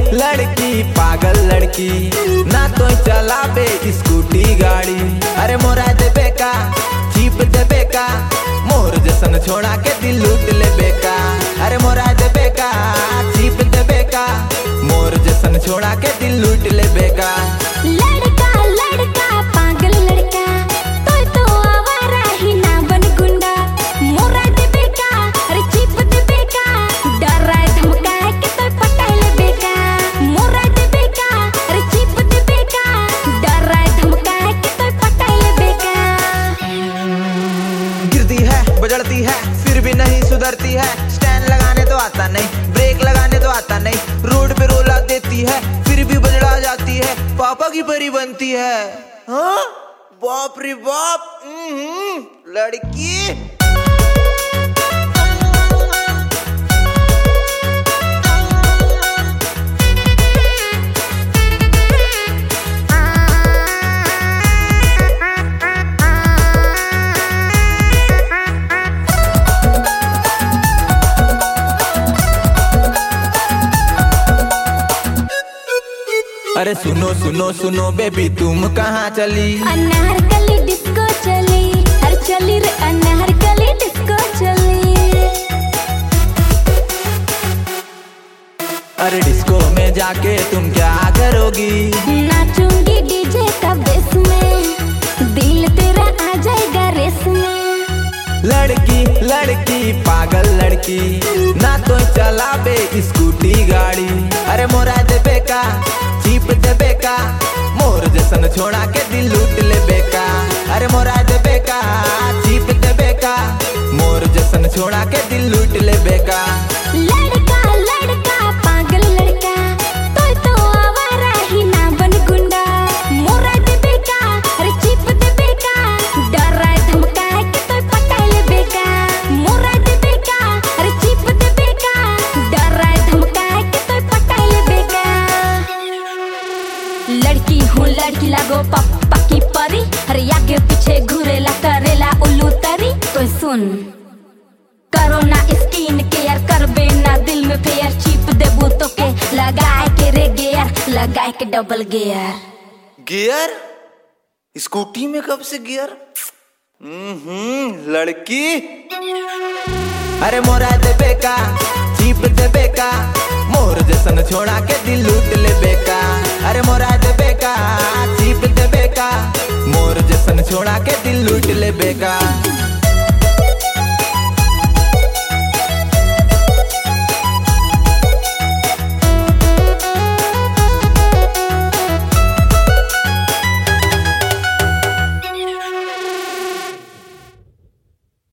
लड़की पागल लड़की ना तो चला बे स्कूटी गाड़ी। अरे मोरा देबे का चीप देबे का मोर जसन छोड़ा के दिल लूट ले बेका। अरे मोरा देबे का चीप देबे का मोर जसन छोड़ा के दिल लूट ले बेका। लड़का लड़का पागल लड़का तो आवारा ही ना बन गुंडा। मोरा देबे का अरे चीप देबे का डराए धमकाए के तो पटाई ले बेका। मोरा देबे का अरे चीप देबे का डराए धमकाए के तो पटाई ले बेका। गिरती है बजड़ती है फिर भी नहीं सुधरती है। स्टैंड लगाने तो आता नहीं ब्रेक लगाने तो आता नहीं। रोड पे रोला देती है फिर भी बजड़ा जाती है। पापा की परी बनती है। हाँ बाप रे बाप। लड़की अरे सुनो सुनो सुनो बेबी तुम कहाँ चली। अनारकली डिस्को चली हर चली रे अनारकली डिस्को चली। अरे डिस्को में जाके तुम क्या करोगी। नाचूंगी डीजे का बेस में दिल तेरा आ जाएगा रेस में। लड़की लड़की पागल लड़की ना तो चला बे स्कूटी गाड़ी। अरे मोरा देबे का चीप देबे का मोर जसन छोड़ा के दिल लूट ले बेका। अरे मोरा देबे का चीप देबे का मोर जसन छोड़ा के दिल लूट ले बेका। लड़का लड़का पागल लड़का तो आवारा ही ना बन गुंडा। मोरा देबे का अरे चीप देबे का डराए धमकाए के तो पटाई ले बेका। मोरा देबे का अरे चीप देबे का डराए धमकाए के तो पटाई ले बेका। लड़की हूँ लड़की लागो पप्पा की परी। अरे आगे पीछे घूरेला करेला उल्लू तरी। तो सुन करो ना स्किन केयर करबे ना दिल में फेयर। चीप देबू तो के लगाए के रे गियर लगाए के डबल गियर। गियर स्कूटी में कब से गियर। लड़की अरे मोरा देबे का चीप देबे का मोर जसन छोड़ा के दिल लूट ले बेका। अरे मोरा देबे का चीप देबे का मोर जसन छोड़ा के दिल लूट ले बेका।